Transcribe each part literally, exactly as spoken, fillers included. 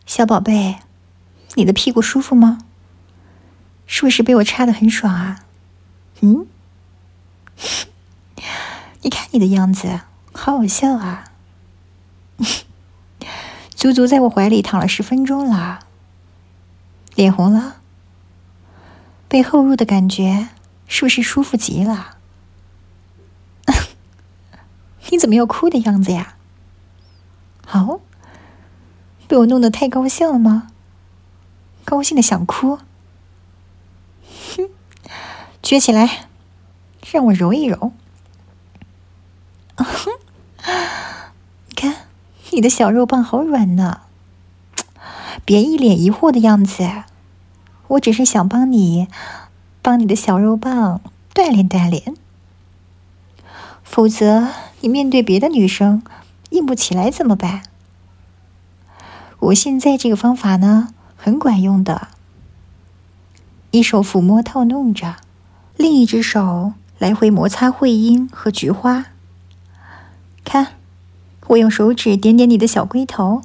小宝贝，你的屁股舒服吗？是不是被我插得很爽啊？嗯？你看你的样子，好好笑啊！足足在我怀里躺了十分钟了，脸红了，被后入的感觉是不是舒服极了？你怎么要哭的样子呀？好，被我弄得太高兴了吗？高兴的想哭？哼，撅起来，让我揉一揉。你看，你的小肉棒好软呢。别一脸疑惑的样子，我只是想帮你，帮你的小肉棒锻炼锻炼。否则，你面对别的女生硬不起来怎么办？我现在这个方法呢，很管用的。一手抚摸套弄着，另一只手来回摩擦会阴和菊花。看，我用手指点点你的小龟头，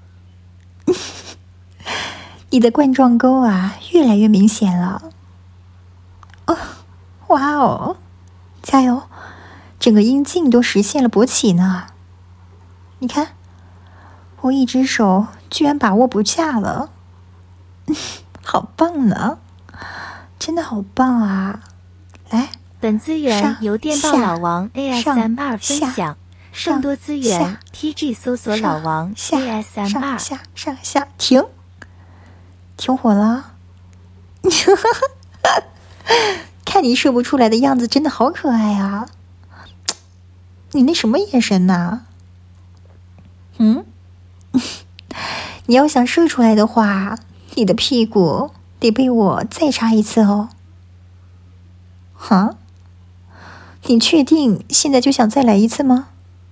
你的冠状沟啊，越来越明显了。哦，哇哦，加油！整个阴茎都实现了勃起呢。你看，我一只手居然把握不下了，好棒呢！真的好棒啊！来， 本资源由电报老王 A S M R 分享，更多资源 T G 搜索老王 A S M R。 下上下停，停火了！看你射不出来的样子，真的好可爱啊！你那什么眼神呐？嗯？你要想射出来的话，你的屁股得被我再插一次哦。哈？你确定现在就想再来一次吗？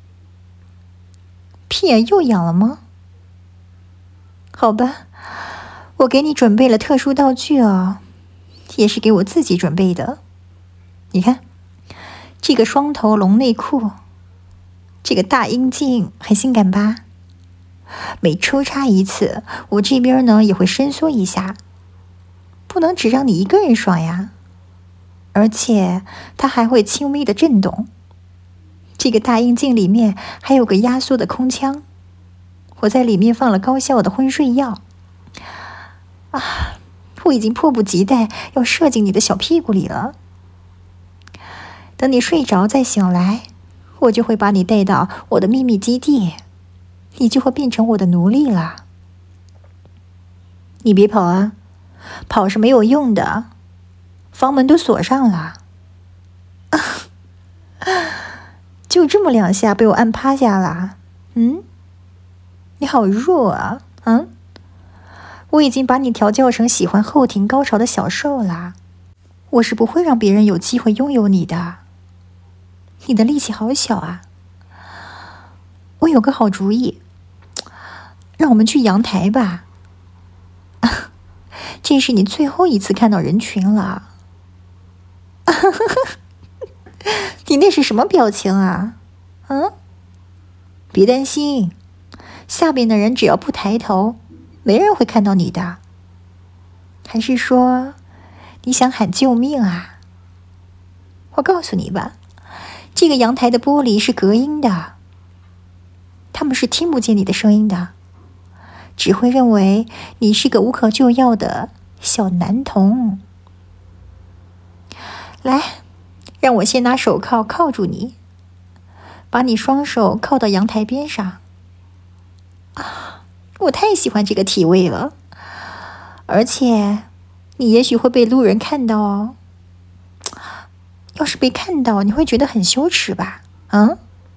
屁眼又痒了吗？好吧，我给你准备了特殊道具哦，也是给我自己准备的。你看，这个双头龙内裤，这个大阴茎很性感吧？每抽插一次，我这边呢也会伸缩一下，不能只让你一个人爽呀。而且它还会轻微的震动。这个大阴茎里面还有个压缩的空腔，我在里面放了高效的昏睡药。啊，我已经迫不及待要射进你的小屁股里了。等你睡着再醒来，我就会把你带到我的秘密基地，你就会变成我的奴隶了。你别跑啊，跑是没有用的，房门都锁上了。就这么两下被我按趴下了。嗯，你好弱啊！嗯，我已经把你调教成喜欢后庭高潮的小受啦，我是不会让别人有机会拥有你的。你的力气好小啊！我有个好主意，让我们去阳台吧。这是你最后一次看到人群了。你那是什么表情啊？嗯？别担心，下边的人只要不抬头，没人会看到你的。还是说，你想喊救命啊？我告诉你吧，这个阳台的玻璃是隔音的，他们是听不见你的声音的，只会认为你是个无可救药的小男童。来，让我先拿手铐铐住你，把你双手铐到阳台边上。啊，我太喜欢这个体位了，而且你也许会被路人看到哦。要是被看到，你会觉得很羞耻吧？嗯？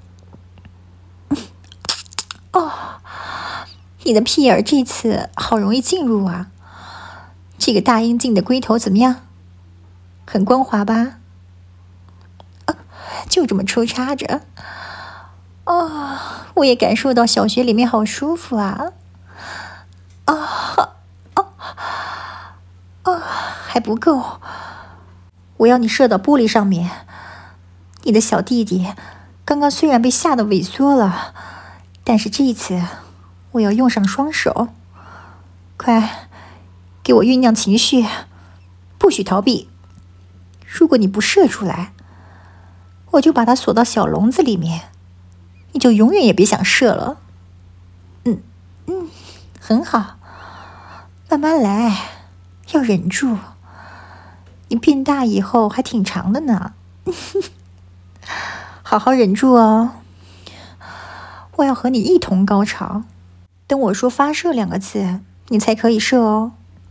哦，你的屁眼这次好容易进入啊！这个大阴茎的龟头怎么样？很光滑吧？啊，就这么抽插着。哦，我也感受到小穴里面好舒服啊！啊啊啊！还不够，我要你射到玻璃上面。你的小弟弟刚刚虽然被吓得萎缩了，但是这一次我要用上双手， 快给我酝酿情绪，不许逃避。如果你不射出来，我就把它锁到小笼子里面，你就永远也别想射了。嗯嗯，很好，慢慢来，要忍住。你变大以后还挺长的呢，好好忍住哦。我要和你一同高潮，等我说发射两个字，你才可以射哦。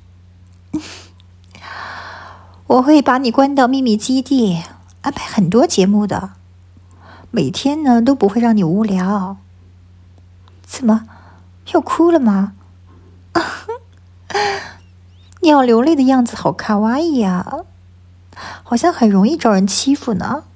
我会把你关到秘密基地，安排很多节目的，每天呢都不会让你无聊。怎么，又哭了吗？你要流泪的样子好卡哇伊呀，好像很容易招人欺负呢。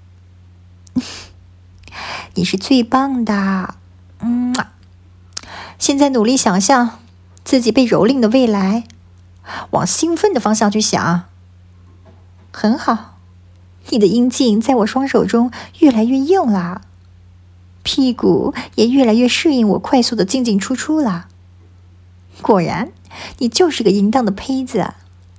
你是最棒的，嗯，现在努力想象自己被蹂躏的未来，往兴奋的方向去想。很好，你的阴茎在我双手中越来越硬了，屁股也越来越适应我快速的进进出出了。果然，你就是个淫荡的胚子。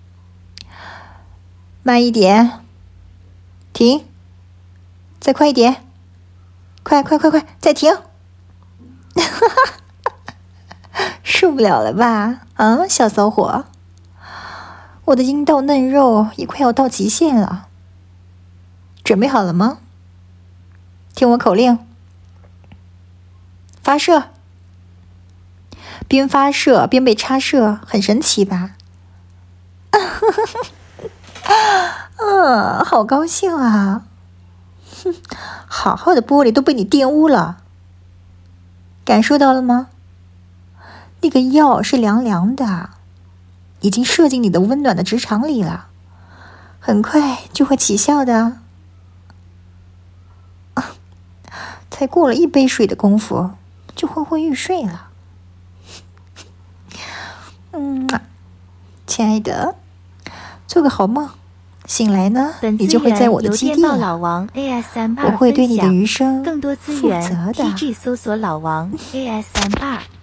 慢一点，停，再快一点，快快快快，再停！受不了了吧？啊，小骚货！我的阴道嫩肉也快要到极限了，准备好了吗？听我口令，发射！边发射边被插射，很神奇吧？啊，好高兴啊！哼，好好的玻璃都被你玷污了，感受到了吗？那个药是凉凉的，已经射进你的温暖的直肠里了，很快就会起效的。啊，才过了一杯水的功夫，就昏昏欲睡了。嗯，亲爱的，做个好梦，醒来呢，你就会在我的基地了。 老王 A S M R 我会对你的余生更多资负源责的。 T G 搜索老王 A S M R。